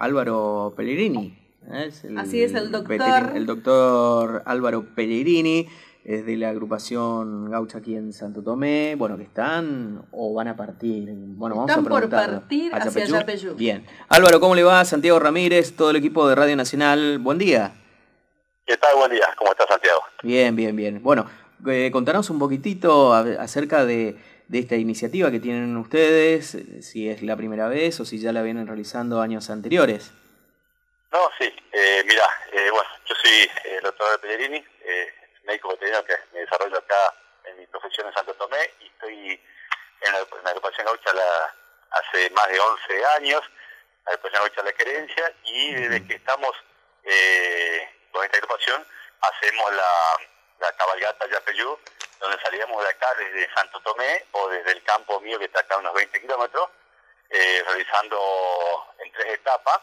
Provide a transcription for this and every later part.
Álvaro Pellegrini. Así es, el doctor. El doctor Álvaro Pellegrini, es de la agrupación gaucha aquí en Santo Tomé. Bueno, que están o van a partir. Bueno, vamos a preguntar. Están por partir hacia Yapeyú. Bien. Álvaro, ¿cómo le va? Santiago Ramírez, todo el equipo de Radio Nacional. Buen día. ¿Qué tal? Buen día. ¿Cómo está, Santiago? Bien, bien, bien. Bueno, contanos un poquitito acerca de esta iniciativa que tienen ustedes, si es la primera vez o si ya la vienen realizando años anteriores. No, sí. Mira, bueno, yo soy el doctor Pellegrini, médico veterinario que me desarrollo acá en mi profesión en Santo Tomé y estoy en la agrupación gaucha hace más de 11 años, la agrupación gaucha La Querencia, y desde que estamos con esta agrupación hacemos la cabalgata Yapeyú, donde salíamos de acá desde Santo Tomé o desde el campo mío que está acá a unos 20 kilómetros, realizando en 3 etapas.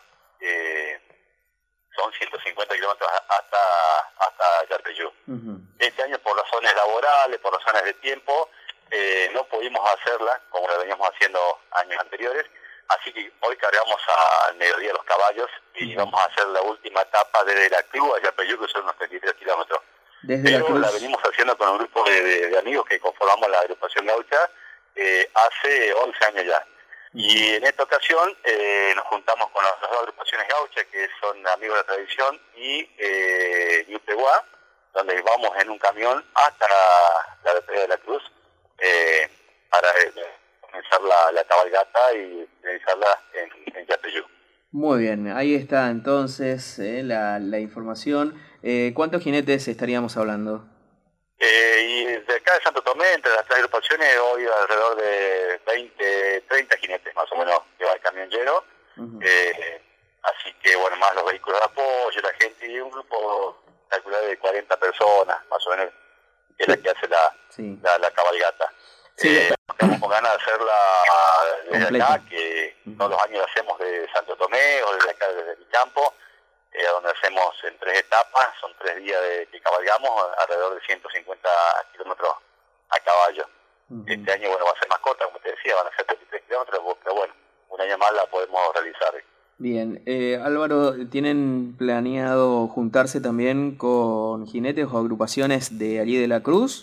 Son 150 kilómetros hasta Yapeyú. Este año, por razones laborales, por razones de tiempo, no pudimos hacerla como la veníamos haciendo años anteriores, así que hoy cargamos al mediodía los caballos y vamos a hacer la última etapa desde la Cruz a Yapeyú, que son unos 33 kilómetros. Pero la venimos haciendo con un grupo de amigos que conformamos la agrupación gaucha hace 11 años ya. Y en esta ocasión nos juntamos con las dos agrupaciones gauchas, que son Amigos de la Tradición y Yuteguá, donde vamos en un camión hasta la Despedida de la Cruz para comenzar la cabalgata y realizarla en Yapeyú. Muy bien, ahí está entonces la información. ¿Cuántos jinetes estaríamos hablando? Y de acá de Santo Tomé, entre las 3 agrupaciones, hoy alrededor de 30 jinetes más o menos que va el camión lleno. Así que, bueno, más los vehículos de apoyo, la gente, y un grupo calculado de 40 personas, más o menos, que es la que hace la cabalgata. Estamos con ganas de hacerla desde acá, que todos los años la hacemos de Santo Tomé o desde acá, desde mi campo, donde hacemos en 3 etapas, son 3 días que cabalgamos, alrededor de 150 kilómetros a caballo. Este año, bueno, va a ser más corta, como te decía, van a ser 33 kilómetros, pero bueno, un año más la podemos realizar. Bien, Álvaro, ¿tienen planeado juntarse también con jinetes o agrupaciones de allí de la Cruz?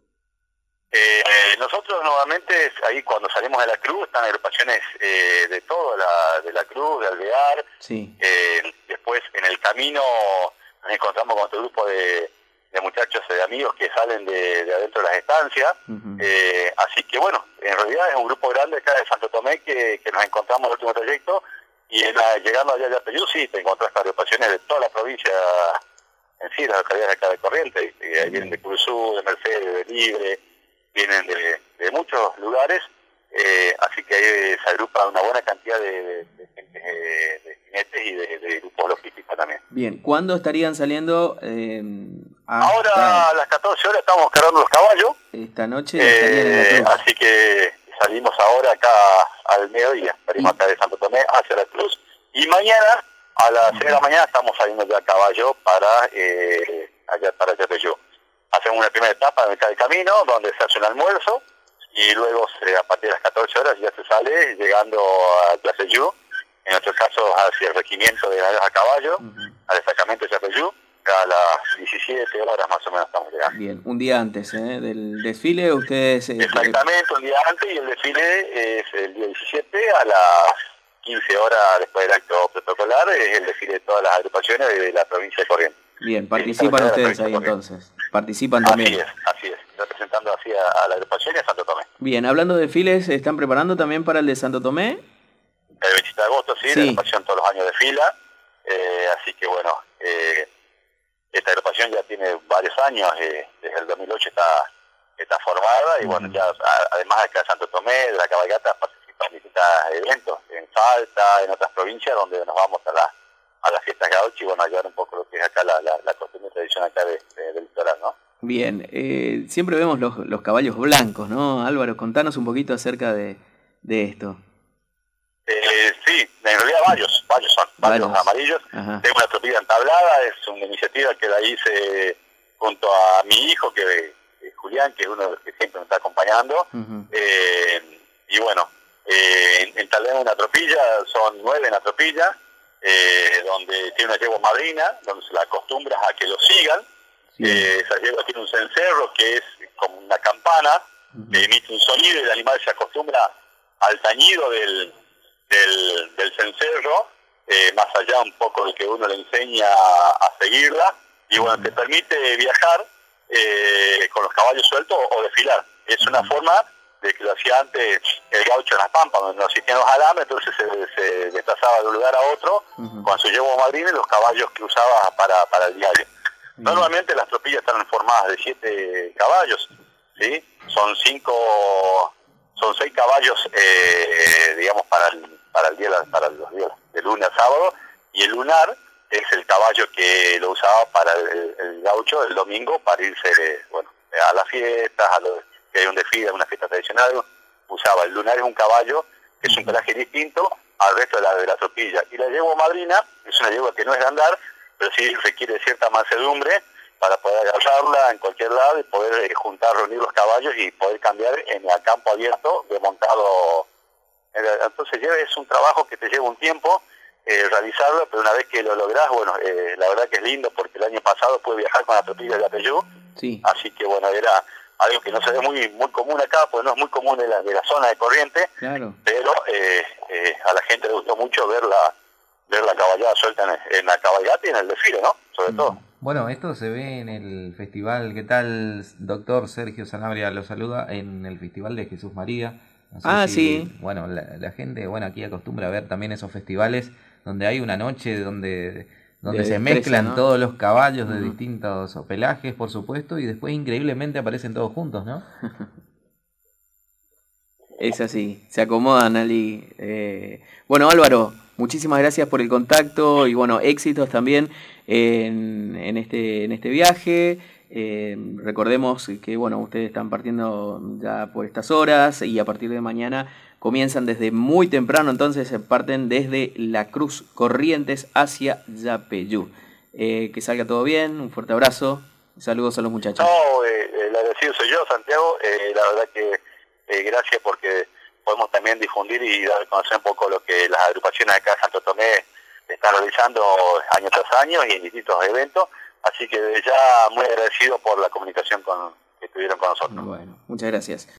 Nosotros normalmente, ahí cuando salimos de la Cruz, están agrupaciones de todo, de la Cruz, de Alvear. Sí. Después, en el camino, nos encontramos con otro grupo de muchachos, de amigos que salen de adentro de las estancias. Así que, bueno, en realidad es un grupo grande acá de Santo Tomé que nos encontramos en el último trayecto. Y llegando allá a Yapeyú, sí, te encontrás agrupaciones de toda la provincia en sí, las localidades acá de Corrientes. Ahí vienen de Curuzú, de Mercedes, de Libre, vienen de muchos lugares, así que ahí se agrupa una buena cantidad de gente, de jinetes y de grupos logísticos también. Bien, ¿cuándo estarían saliendo? Ahora a las 14 horas estamos cargando los caballos. Esta noche estarían en la Cruz. Así que salimos ahora acá al mediodía, salimos acá de Santo Tomé hacia la Cruz, y mañana a las 6 de la mañana estamos saliendo ya a caballo para Yapeyú. Hacemos una primera etapa en mitad del camino, donde se hace un almuerzo, y luego a partir de las 14 horas ya se sale, llegando a Yapeyú, en nuestro caso hacia el regimiento de ganaderos a caballo, al destacamento de Yapeyú, a las 17 horas más o menos estamos llegando. Bien, un día antes del desfile, ustedes... Exactamente, un día antes, y el desfile es el día 17 a las 15 horas después del acto protocolar, es el desfile de todas las agrupaciones de la provincia de Corrientes. Bien, participan ustedes ahí entonces. Participan también. Así es, representando así a la agrupación y a Santo Tomé. Bien, hablando de desfiles, ¿se están preparando también para el de Santo Tomé? El 27 de agosto, sí. La agrupación todos los años de fila, así que bueno, esta agrupación ya tiene varios años, desde el 2008 está formada, y bueno, ya además de acá de Santo Tomé, de la cabalgata, participan en distintos eventos, en Salta, en otras provincias, donde nos vamos a las fiestas gauchas, y bueno, ayudar un poco lo que es acá la costumbre y tradición acá del litoral, ¿no? Bien, siempre vemos los caballos blancos, ¿no? Álvaro, contanos un poquito acerca de esto. Sí, en realidad varios amarillos. Tengo una tropilla entablada, es una iniciativa que la hice junto a mi hijo, que Julián, que es uno de los que siempre me está acompañando. Y bueno, entablé una tropilla, son 9 en la tropilla, donde tiene una yegua madrina, donde se la acostumbra a que lo sigan. Sí. Esa yegua tiene un cencerro que es como una campana, que emite un sonido y el animal se acostumbra al tañido del cencerro, más allá un poco de que uno le enseña a seguirla, y bueno, te permite viajar con los caballos sueltos o desfilar. Es una forma de que lo hacía antes el gaucho en las pampas, donde no existían los alambres, entonces se desplazaba de un lugar a otro con su yegua madrina y los caballos que usaba para el diario. Normalmente las tropillas están formadas de 7 caballos, ¿sí? Son 6 caballos, digamos, para los días de lunes a sábado, y el lunar es el caballo que lo usaba para el gaucho el domingo para irse a las fiestas, que hay un desfile, una fiesta tradicional. Usaba el lunar, es un caballo que es un pelaje distinto al resto de la tropilla. Y la yegua madrina es una yegua que no es de andar, pero sí requiere cierta mansedumbre para poder agarrarla en cualquier lado y poder reunir los caballos y poder cambiar en el campo abierto de montado. Entonces es un trabajo que te lleva un tiempo realizarlo, pero una vez que lo lográs, la verdad que es lindo, porque el año pasado pude viajar con la tropilla de Yapeyú, sí. Así que era algo que no se ve muy común acá, pues no es muy común de la zona de Corrientes, claro. Pero a la gente le gustó mucho ver la caballada suelta en la cabalgata y en el desfile, ¿no? Sobre todo. Bueno, esto se ve en el festival. ¿Qué tal, doctor Sergio Sanabria? Lo saluda en el Festival de Jesús María. No sé sí. Bueno, la gente aquí acostumbra a ver también esos festivales donde hay una noche donde se mezclan, ¿no? Todos los caballos de distintos pelajes, por supuesto, y después increíblemente aparecen todos juntos, ¿no? Es así, se acomodan, Ali. Bueno, Álvaro, muchísimas gracias por el contacto y éxitos también en este viaje. Recordemos que ustedes están partiendo ya por estas horas y a partir de mañana comienzan desde muy temprano, entonces parten desde La Cruz Corrientes hacia Yapeyú. Que salga todo bien, un fuerte abrazo, saludos a los muchachos. No, el agradecido soy yo, Santiago, la verdad que gracias porque podemos también difundir y dar a conocer un poco lo que las agrupaciones acá de Santo Tomé están realizando año tras año y en distintos eventos, así que ya muy agradecido por la comunicación que tuvieron con nosotros. Bueno, muchas gracias.